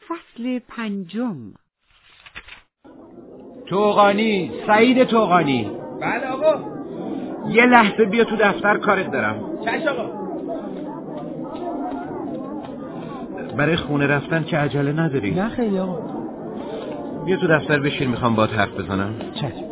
فصل 5. توغانی، سعید توغانی. بله آقا. یه لحظه بیا تو دفتر، کارت دارم. چش آقا. برای خونه رفتن که عجله نداری؟ نه خیلی آقا. بیا تو دفتر بشین، میخوام باهات حرف بزنم. چش.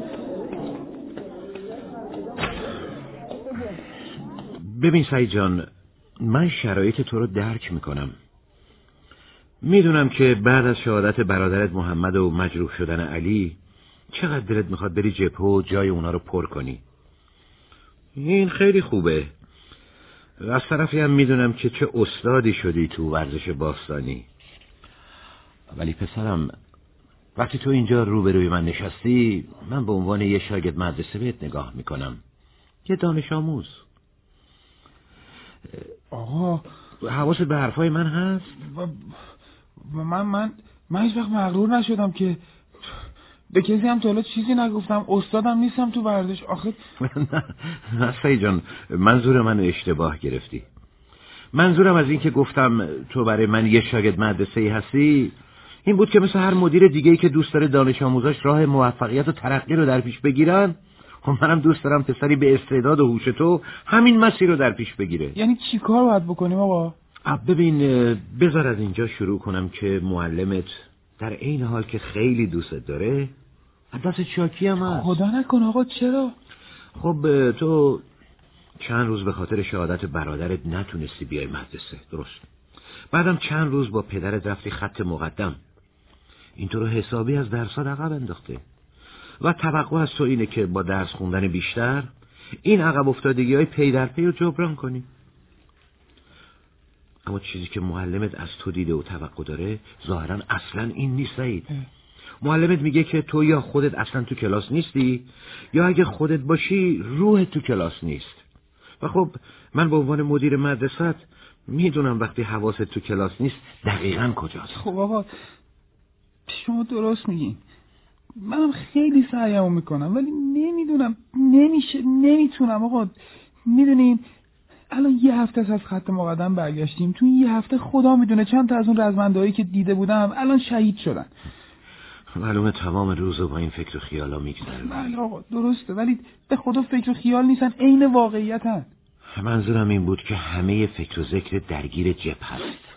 ببین سعید جان، من شرایط تو رو درک میکنم. میدونم که بعد از شهادت برادرت محمد و مجروح شدن علی چقدر دلت میخواد بری جبهه و جای اونا رو پر کنی. این خیلی خوبه. از طرفی هم میدونم که چه استادی شدی تو ورزش باستانی. ولی پسرم، وقتی تو اینجا روبروی من نشستی، من به عنوان یه شاگرد مدرسه بهت نگاه میکنم، یه دانش آموز. آقا حواست به حرفای من هست؟ من هیچ وقت مغرور نشدم که به کسی هم تا حالا چیزی نگفتم. استادم نیستم تو ورزش آخه. نه سعید جان، منظور منو اشتباه گرفتی. منظورم از این که گفتم تو برای من یه شاگرد مدرسه‌ای هستی این بود که مثل هر مدیر دیگه‌ای که دوست داره دانش آموزاش راه موفقیت و ترقی رو در پیش بگیرن، خب منم دوست دارم پسری به استعداد و هوش تو همین مسیر رو در پیش بگیره. یعنی چی کار باید بکنیم آقا؟ ببین، بذار از اینجا شروع کنم که معلمت در این حال که خیلی دوست داره دست شاکی هم هست. خدا نکن آقا. چرا؟ خب تو چند روز به خاطر شهادت برادرت نتونستی بیای مدرسه، درست؟ بعدم چند روز با پدرت رفتی خط مقدم. این تو رو حسابی از درسات عقب انداخته و توقع از تو اینه که با درس خوندن بیشتر این عقب افتادگی های پی در پی رو جبران کنی. اما چیزی که معلمت از تو دیده و توقع داره ظاهرا اصلا این نیست سعید. معلمت میگه که تو یا خودت اصلا تو کلاس نیستی یا اگه خودت باشی روحت تو کلاس نیست. و خب من به عنوان مدیر مدرسه میدونم وقتی حواست تو کلاس نیست دقیقاً کجاست. خب آقا شما درست میگین. منم خیلی سعیمو میکنم ولی نمیدونم، نمیتونم آقا. میدونین الان یه هفته از خط مقدم برگشتیم. تو این یه هفته خدا میدونه چند تا از اون رزمندهایی که دیده بودم الان شهید شدن. معلومه تمام روزو با این فکر و خیالا میگذرونی. بله آقا درسته، ولی به خدا فکر و خیال نیستن، عین واقعیتن. منظورم این بود که همه فکر و ذکر درگیر جبهه هست.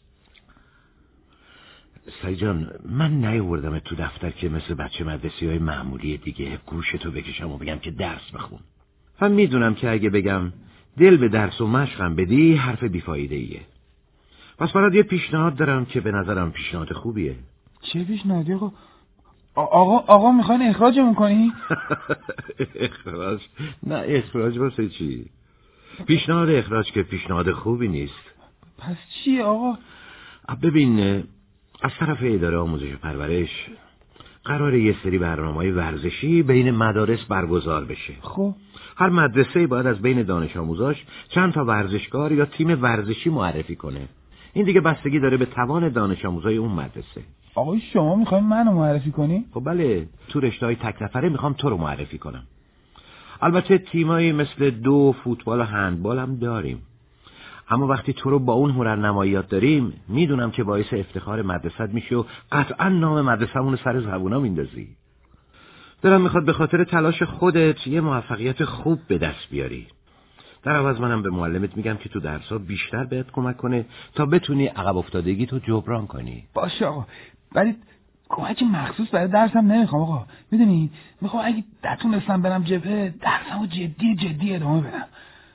سعید جان، من نیاوردم تو دفتر که مثل بچه مدرسی های معمولی دیگه گوشتو بکشم و بگم که درس بخون. من میدونم که اگه بگم دل به درس و مشقم بدی حرف بیفایده ایه. پس برات یه پیشنهاد دارم که به نظرم پیشنهاد خوبیه. چه پیشنهادی آقا میخواین اخراجمون کنی؟ اخراج؟ نه اخراج واسه چی؟ پیشنهاد اخراج که پیشنهاد خوبی نیست. پس چی آقا؟ ببین، از طرف اداره آموزش و پرورش قراره یه سری برنامه‌های ورزشی بین مدارس برگزار بشه. خب هر مدرسه باید از بین دانش آموزاش چند تا ورزشکار یا تیم ورزشی معرفی کنه. این دیگه بستگی داره به توان دانش آموزای اون مدرسه. آقا شما میخواین منو معرفی کنی؟ خب بله، تو رشته‌های تک نفره میخوام تو رو معرفی کنم. البته تیمایی مثل دو، فوتبال و هندبال هم داریم. اما وقتی تو رو با اون هنرنماییات داریم میدونم که باعث افتخار مدرسه‌ت میشی و قطعا نام مدرسه‌مون رو سر زبونا میندازی. دلم میخواد به خاطر تلاش خودت یه موفقیت خوب به دست بیاری. در عوض منم به معلمت میگم که تو درس‌ها بیشتر بهت کمک کنه تا بتونی عقب افتادگی تو جبران کنی. باشه آقا، ولی کمک مخصوص برای درسم نمیخوام آقا. میدونی میخوام اگه نتونستم برم جبهه درسمو جدی ادامه بدم.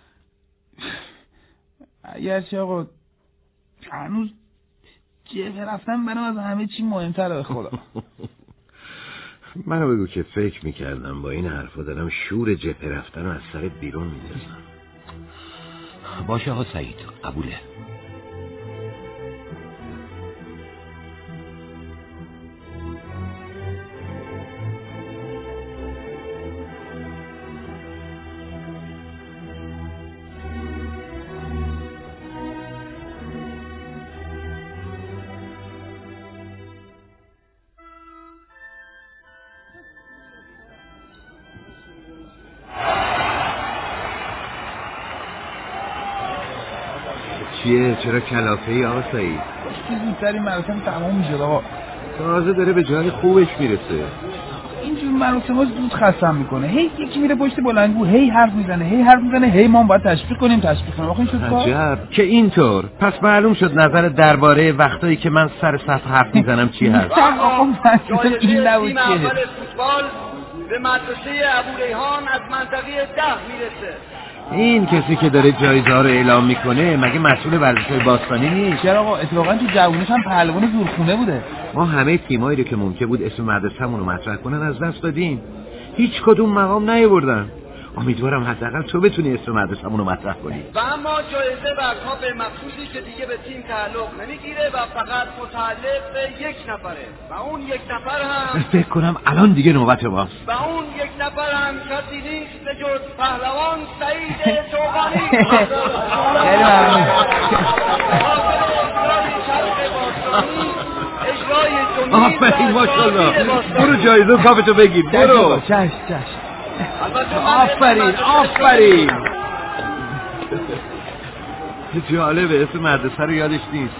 اگرچه آقا هنوز جبهه رفتم برام از همه چی مهمتره به خدا. منو بگو که فکر میکردم با این حرفا دارم شور جبهه رفتن رو از سر بیرون میندازم. باشه آقا سعید، قبوله. چیه؟ چرا کلافه‌ای آقا سعید؟ چه زودتر این مراسم تمام میشه آقا. تازه داره به جای خوبش میرسه. اینجور مراسم‌ها زود خستم میکنه. هی یکی میره پشت بلندگو هی حرف میزنه هی ما باید تشویق کنیم. آخه این شد کار؟ عجب که اینطور. پس معلوم شد نظر درباره وقتایی که من سر صف حرف میزنم چی هست. آقا این نبود تیم اول فوتبال به مدرسه ابوریحان از منطقه 10 میرسه. این کسی که داره جایزه ها رو اعلام میکنه مگه مسئول ورزش‌های باستانی نیست؟ چرا آقا اتفاقا تو جوونیش هم پهلوان زورخونه بوده. ما همه تیمایی رو که ممکن بود اسم مدرسه‌مون رو مطرح کنن از دست دادیم. هیچ کدوم مقام نیاوردن. امیدوارم حداقل تو بتونی اسم مدرسه‌مون رو مطرح کنی. و اما جایزه و کاپ مخصوصی که دیگه به تیم تعلق نمیگیره و فقط متعلق به یک نفره و اون یک نفر هم فکر کنم الان دیگه نوبت ماست. و اون یک نفر هم کسی نیست به جز پهلوان سعید توغانی. خیلی ممنون. آفرین ماشاءالله. برو جایزه کاپتو بگیر. برو. چش. آفرین. جالبه اسم مدرسه رو یادش نیست.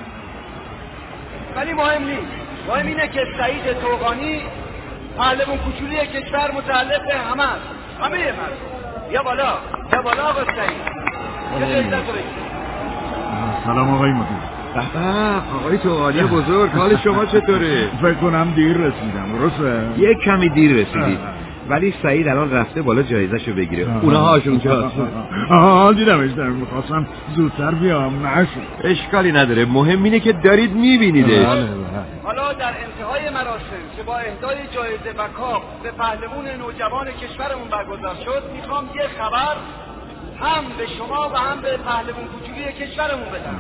ولی مهم نیست. مهم اینه که سعید توغانی پهلوان کوچولی کشور متعلق به همه مردم. یا بالا آقا سعید. سلام آقای مدیر. آقای توغانی بزرگ، حال شما چطوره؟ فکر کنم دیر رسیدم، درسته؟ یک کمی دیر رسیدید. ولی سعید الان رفته بالا جایزه‌شو بگیره. اونها هاشون جاست. دیدمش، میخواستم زودتر بیام، نشد. اشکالی نداره، مهم اینه که دارید میبینیدش. حالا در انتهای مراسم که با اهدای جایزه و کاپ به پهلوان نوجوان کشورمون برگزار شد، میخوام یه خبر هم به شما و هم به پهلوان کوچولی کشورمون بدم.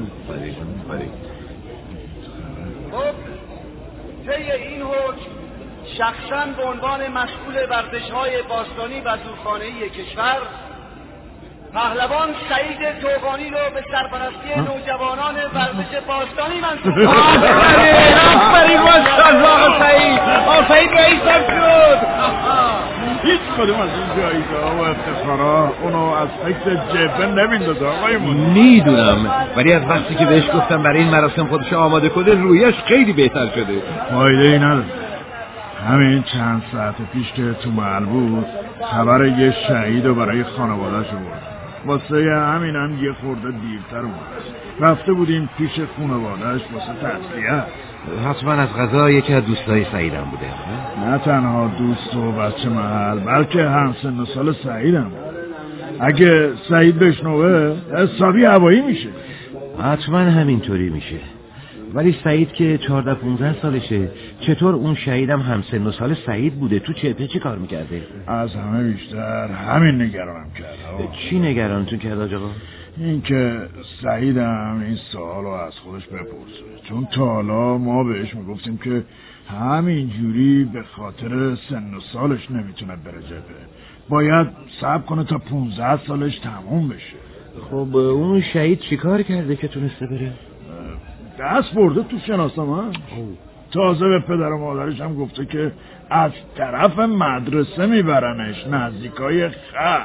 خب طی این حکم شخصاً به عنوان مسئول ورزش‌های باستانی و زورخانه‌ای کشور پهلوان سعید توغانی رو به سرپرستی نوجوانان ورزش باستانی منصوب آفرین ماشاءالله سعید رئیسم شد. هیچ کدوم از این جایزه‌ها و افتخارها اونو از فکر جبه نمیندازه آقای مدیر. میدونم، ولی از وقتی که بهش گفتم برای این مراسم خودش آماده کنه رویش خیلی بهتر شده. فایده ای نداره. همین چند ساعت پیش که تو محل بود خبر یه شهید رو برای خانواده‌اش آورد. واسه همینم یه خورده دیرتر اومد. رفته بودیم پیش خانواده‌اش واسه تسلیت. حتما از غذا یکی از دوستای سعیدم بوده. نه تنها دوست و بچه محل، بلکه همسن و سال سعیدم. اگه سعید بشنوه حسابی هوایی میشه. حتما همینطوری میشه. ولی سعید که 14-15 سالشه، چطور اون شهیدم همسن و سال سعید بوده؟ تو چه کار میکرده؟ از همه بیشتر همین نگرانم کرده. چی نگرانتون کرده آقا؟ این که سعیدم این سوالو از خودش بپرسه، چون تا حالا ما بهش میگفتیم که همین جوری به خاطر سن و سالش نمیتونه بره جبهه، باید صبر کنه تا 15 سالش تموم بشه. خب اون شهید چیکار کرده که تونسته بره؟ دست برده تو شناسنامه. تازه به پدر و مادرش هم گفته که از طرف مدرسه میبرنش نزدیکای خط.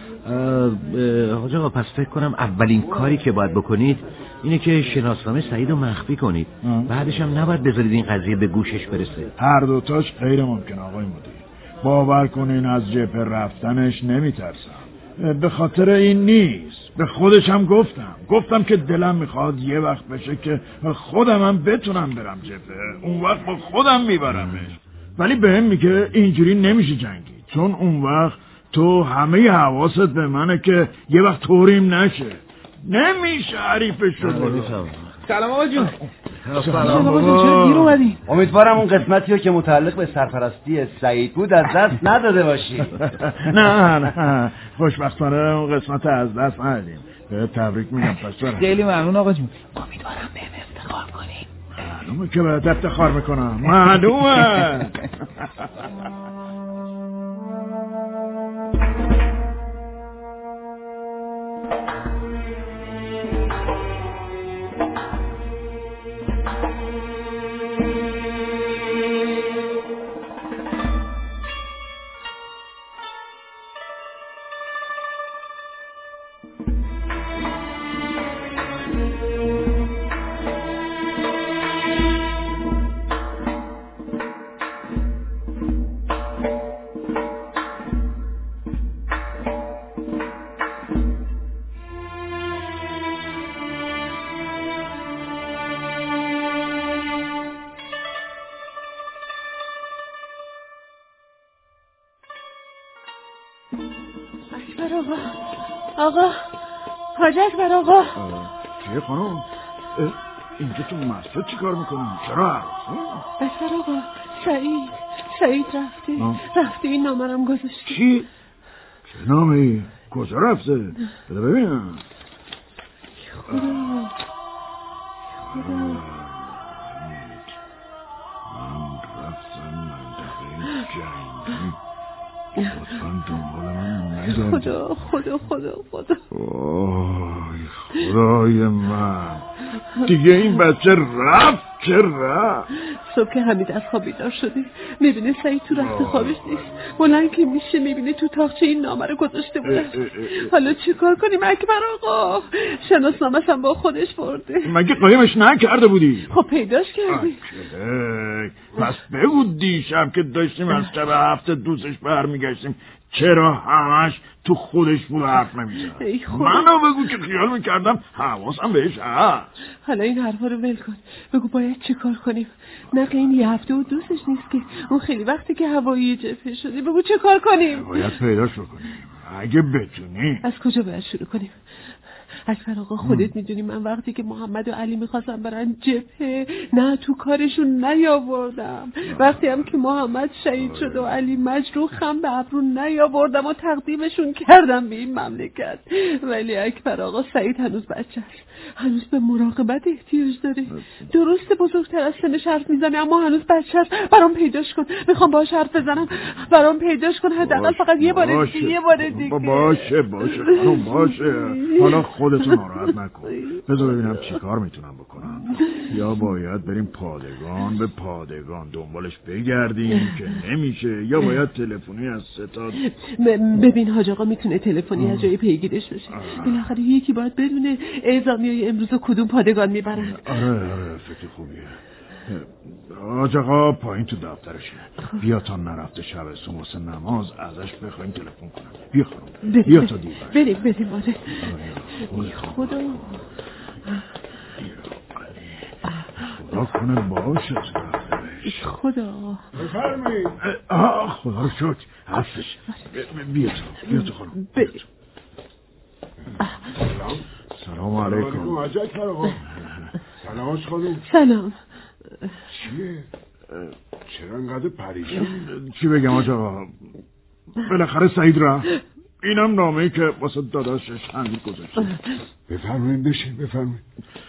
آقا پس فکر کنم اولین کاری که باید بکنید اینه که شناسنامه سعید رو مخفی کنید. بعدش هم نباید بذارید این قضیه به گوشش برسه. هر دوتاش غیر ممکن آقای مدیر. باور کنین از جبهه رفتنش نمیترسم. به خاطر این نیست. به خودش هم گفتم که دلم میخواد یه وقت بشه که خودم هم بتونم برم جبهه، اون وقت با خودم میبرمش. ولی بهم میگه اینجوری نمیشه جنگید، چون اون وقت تو همه حواست به منه که یه وقت طوریم نشه. نمیشه حریفش شد. سلام آقا جون. سلام آقا جون، چرا دیر اومدی؟ امیدوارم اون قسمتی رو که متعلق به سرپرستی سعید بود از دست نداده باشی. نه خوشبختانه اون قسمت از دست ندادیم. تبریک میگم پسر. خیلی ممنون آقا جون. امیدوارم بهم افتخار کنی. معلومه که بهت افتخار میکنم. معلومه. اکبر آقا حاج اکبر آقا. چیه خانم؟ اینجا تو مسجد چی کار میکنی؟ چرا؟ اکبر آقا سعید رفته این نامه رم گذاشته. چی؟ چه نامه؟ کجا رفته؟ بده ببینم. خدا من رفتم منطقه جنگی، لطفاً دنبال من نگردی. خدا آی خدای من، دیگه این بچه رفت. چه رفت؟ صبح که حمید از خواب بیدار شده میبینه سعید تو رخت خوابش نیست، بلند که میشه میبینه تو تاقچه این نامه رو گذاشته بوده. حالا چی کار کنیم اکبر آقا؟ شناسنامه‌ش هم با خودش برده. مگه قایمش نکرده بودی؟ خب پیداش کردی. پس بگو دیشب که داشتیم از شب هفته دوستش برمیگشتیم چرا همش تو خودش بود حرف نمیزد؟ منو بگو که خیال میکردم حواسم بهش هست. حالا این حرفا رو ول کن، بگو باید چی کار کنیم؟ نقل این یه هفته و دوستش نیست که اون خیلی وقتی که هوایی جبهه شده. بگو چه کار کنیم؟ باید پیداش کنیم اگه بتونی. از کجا باید شروع کنیم؟ اکبر آقا خودت میدونی من وقتی که محمد و علی میخواستم برن جبهه نه تو کارشون نیاوردم، وقتی هم که محمد شهید شد و علی مجروحم به ابرو نیاوردم و تقدیمشون کردم به این مملکت. ولی اکبر آقا سعید هنوز بچه است، هنوز به مراقبت احتیاج داره. درسته بزرگتر از سنش حرف میزنه اما هنوز بچه است. برام پیداش کن، میخوام باهاش حرف بزنم. برام پیداش کن حداقل فقط یه بار دیگه. باشه خانم باشه. حالا خودتون ناراحت نکن. بذار ببینم چی کار میتونم بکنم. یا باید بریم پادگان به پادگان دنبالش بگردیم که نمیشه، یا باید تلفنی از ستاد. ببین حاج آقا میتونه تلفنی از جای پیگیرش بشه. بالاخره یکی باید بدونه اعزامیای امروز کدوم پادگان میبرن. آره فکر خوبیه. حاج آقا پایین تو دفترشه. بیا تا نرفته شب سماس نماز ازش بخوایم تلفن کنم. بیا خانم بیا تا دیر بریم آره. خدا کنه باشه خدا. بفرمایید. خدا رو شکر هستش. بیا تو خانم. سلام علیکم. سلامش خانم. سلام. چیه؟ چرا انقدر پریشان؟ چی بگم آقا؟ بالاخره سعید رفت. اینم نامه‌ای که واسه داداشش حمید گذاشته. بفرمایید بفرمایید.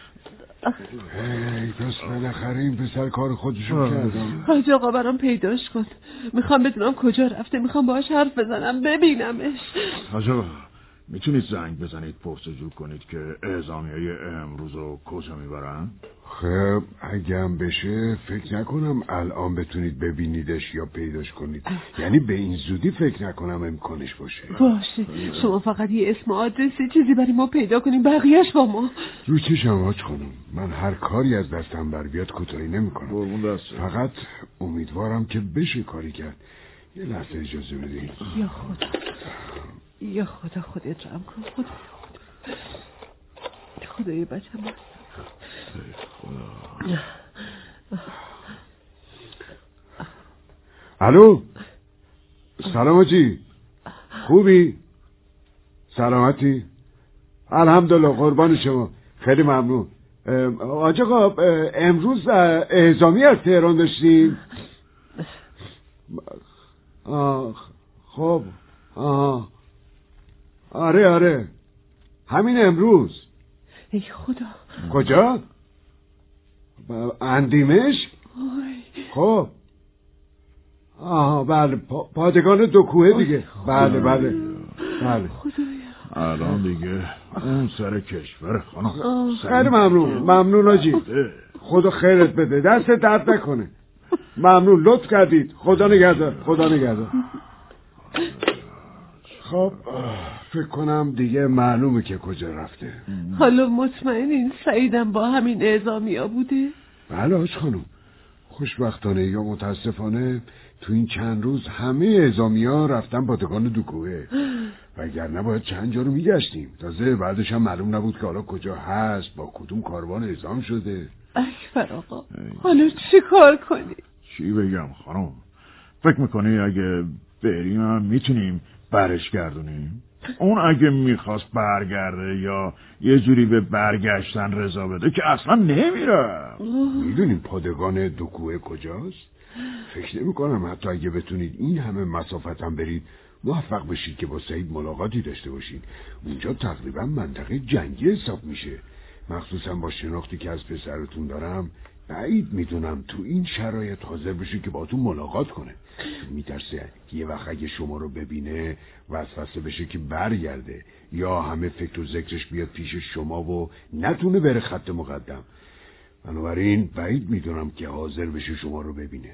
پس بالاخره این پسر کار خودشون کردم. حاج آقا برام پیداش کن، میخوام بدونم کجا رفته، میخوام باهاش حرف بزنم ببینمش. حاج آقا میتونید زنگ بزنید پرسجو کنید که اعزامیای امروز رو کجا میبرن؟ خب اگه هم بشه فکر نکنم الان بتونید ببینیدش یا پیداش کنید. یعنی به این زودی فکر نکنم امکانش باشه. شما فقط یه اسم آدرسی چیزی برای ما پیدا کنیم، بقیهش با ما. رو چشم حاج خانم، من هر کاری از دستم بر بیاد کوتاهی نمیکنم. فقط امیدوارم که بشه کاری کرد. یه لحظه اجازه بدید. یا خدا خودت رحم کن. خدای بچم الو سلام حاجی، خوبی؟ سلامتی؟ الحمدلله قربان شما، خیلی ممنون. حاج آقا امروز اعزامی از تهران داشتیم. خب آره همین امروز. ای خدا. کجا؟ اندیمش؟ خب بله پادگان دو کوهه دیگه. بله الان دیگه اون سر کشور خانم. خیلی ممنون حاجی، خدا خیرت بده، دست درد نکنه. ممنون، لطف کردید. خدا نگهدار. خب فکر کنم دیگه معلومه که کجا رفته. حالا مطمئنین سعیدم با همین اعزامیا بوده؟ بله حاج خانم، خوشبختانه یا متاسفانه تو این چند روز همه اعزامیا رفتن پادگان دوکوهه، وگرنه باید چند جا رو میگشتیم. تازه بعدش هم معلوم نبود که حالا کجا هست، با کدوم کاروان اعزام شده. اکبر آقا حالا چی کار کنی؟ چی بگم خانم؟ فکر میکنی اگه بریم هم میتونیم برش گردونیم؟ اون اگه میخواست برگرده یا یه جوری به برگشتن رضا بده که اصلا نمیره. میدونیم پادگان دو کجاست؟ فکر نمی کنم حتی اگه بتونید این همه مسافت هم برید موفق بشید که با سعید ملاقاتی داشته باشید. اونجا تقریبا منطقه جنگی حساب میشه. مخصوصا با شناختی که از پسرتون دارم بعید میدونم تو این شرایط حاضر بشه که با تو ملاقات کنه. میترسه یه وقت اگه شما رو ببینه وسوسه بشه که برگرده یا همه فکر و ذکرش بیاد پیش شما و نتونه بره خط مقدم. بنابراین بعید میدونم که حاضر بشه شما رو ببینه.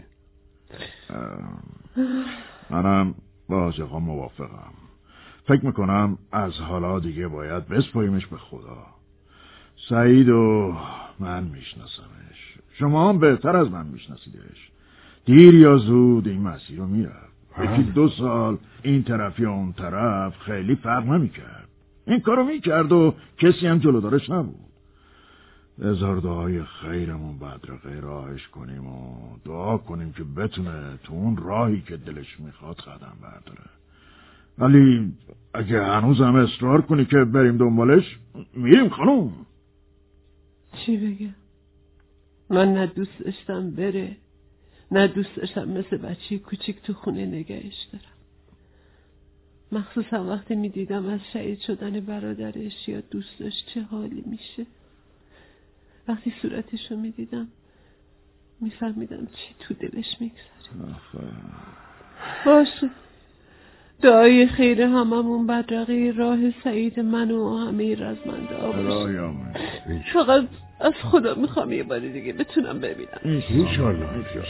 منم با آقا موافقم. فکر میکنم از حالا دیگه باید بسپاریمش به خدا. سعید و من میشناسمش، شما هم بهتر از من میشناسیدش. دیر یا زود این مسیر رو میرفت. یکی 2 سال این طرف یا اون طرف خیلی فرق نمیکرد. این کارو میکرد و کسی هم جلودارش نبود. بذار دعای خیرمون بدرقه راهش کنیم و دعا کنیم که بتونه تو اون راهی که دلش میخواد قدم برداره. ولی اگه هنوز هم اصرار کنی که بریم دنبالش، میریم خانوم. چی بگم؟ من نه دوست داشتم بره، نه دوست داشتم مثل بچه کوچیک تو خونه نگهش دارم. مخصوصا وقتی میدیدم از شهید شدن برادرش یا دوستش چه حالی میشه. وقتی صورتشو میدیدم میفهمیدم چی تو دلش میگذره. باشه، دعای خیر هممون بدرقه راه سعید من و همه رزمنده ها باشه. فقط از خدا میخوام یه بار دیگه بتونم ببینم. انشالله.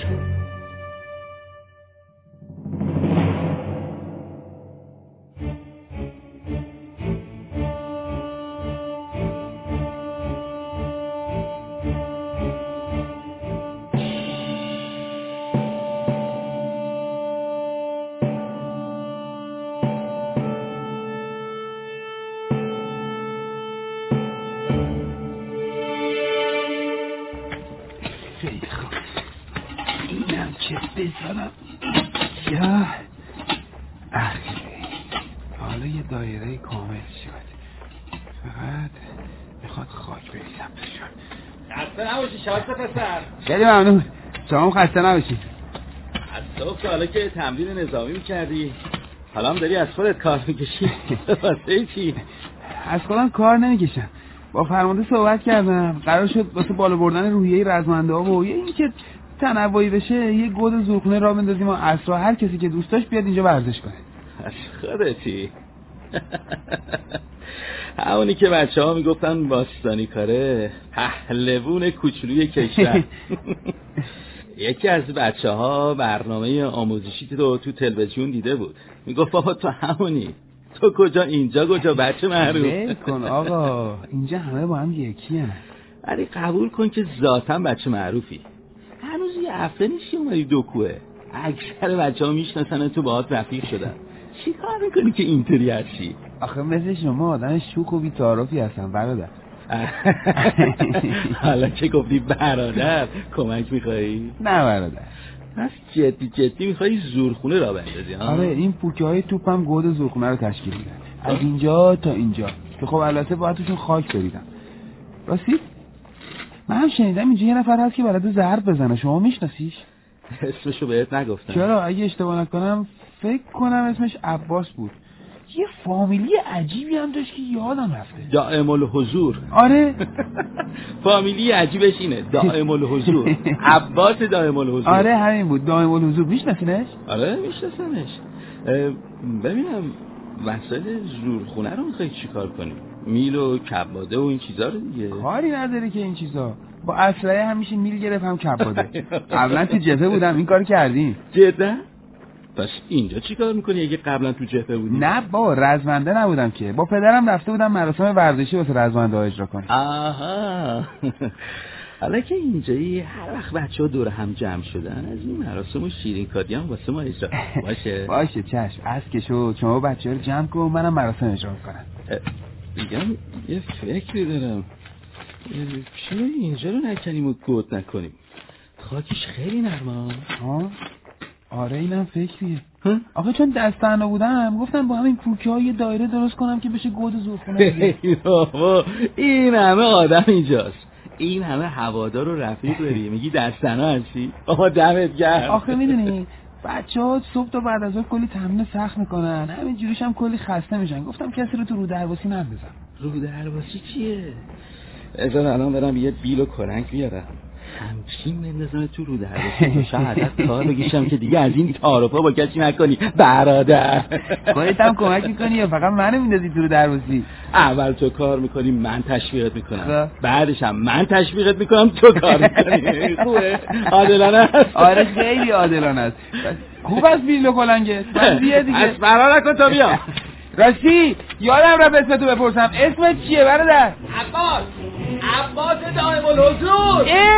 بزنم یا حالا یه دایره کامل شد. فقط میخواد خاک بریزم توشون. خسته نباشی شایسته پسر. خیلی ممنون. شما خسته نباشید. از صبح که حالا که تمرین نظامی میکردی حالا هم داری از خودت کار میکشی. واسه چی؟ از خودم کار نمیکشم. با فرمانده صحبت کردم، قرار شد واسه بالا بردن روحیه رزمنده ها و این که تنوعی بشه یه گود زورخونه را بندازیم و عصرها هر کسی که دوست داشت بیاد اینجا ورزش کنه. از خودتی؟ همونی که بچه ها میگفتن باستانی کاره، پهلوون کوچولوی کشور. یکی از بچه ها برنامه آموزشی تو تلویزیون دیده بود، میگفت بابا تو همونی، تو کجا اینجا کجا بچه معروف. ول کن آقا، اینجا همه با هم یکی هم. ولی قبول کن که ذاتاً بچه معروفی. هنوز یه هفته نیستی اومدی دوکوه، اکثر بچه ها میشناسن تو باهات رفیق شدن. چی کار میکنی که اینطوری هستی؟ آخه مثل شما آدم شوخ و بی‌تعارفی هستم برادر. حالا که گفتی برادر کمک میخوایی؟ نه برادر، پس جدی میخوایی زورخونه را بندازی ها؟ آره، این پوکه های توپم گود زورخونه رو تشکیل میدن، از اینجا تا اینجا، که خب البته باید توشون خاک بریدم. راستی من هم شنیدم اینجا یه نفر هست که بلده ضرب بزنه، شما میشناسیش؟ اسمشو بهت نگفتم. چرا؟ اگه اشتباه نکنم فکر کنم اسمش عباس بود. یه فامیلی عجیبی هم داشت که یادم رفته. دائم الحضور. آره. فامیلی عجیبش اینه، دائم الحضور. عباس دائم الحضور. آره همین بود، دائم الحضور. میشناسینش؟ آره میشناسمش. ببینم وسایل زورخونه رو میخوای چیکار کنی؟ میل و کباده و این چیزا رو دیگه. کاری نداره که این چیزا. با اسلحه همیشه میل گرفت هم کباده. قبلا تو جبهه بودم این کار کردیم. جدا؟ پس اینجا چی کار میکنی اگه قبلا تو جبهه بودی؟ نه با رزمنده نبودم که، با پدرم رفته بودم مراسم ورزشی واسه رزمنده ها اجرا کنیم. آها. حالا که اینجایی هر وقت بچه‌ها دور هم جمع شدن از این مراسم و شیرین کاری هم واسه ما اجرا باشه. باشه چشم، از که شد شما بچه‌ها رو جمع کن منم مراسم اجرا کنم. میگم یه فکری دارم، چرا اینجا رو نکنیم و گود نکنیم؟ خاکش خیلی نرمه. ها؟ آره اینم فکریه. آخه چون دست تنها بودم گفتم با همین پوکه ها یه دایره درست کنم که بشه گود زورخونه. بابا این همه آدم اینجاست، این همه هوادار و رفیق داری، میگی دست تنها هستی؟ بابا دمت گرم. آخه میدونی بچه‌ها صبح تا بعد از ظهر کلی تمرین سخت میکنن، همین جوریش هم کلی خسته میشن. گفتم کسی رو درواسی نندازم. رو درواسی چیه؟ بذار الان برم یه بیل و کلنگ بیارم، همچین بندازم تو رو درواسی شاید کار بگیشم که دیگه از این تعارفا با کسی نکنی برادر. خودت هم کمک میکنی یا فقط منو میندازی تو رو درواسی؟ اول تو کار میکنی من تشویقت میکنم، بعدش هم من تشویقت میکنم تو کار میکنی. خوبه؟ عادلانه است. آره خیلی عادلانه است. خوب است بیل و کلنگت. من بیا دیگه. از فرار نکن تا بیا. راستی یادم رفت اسمتو بپرسم، اسمت چیه برادر؟ عباس دائم الحضور.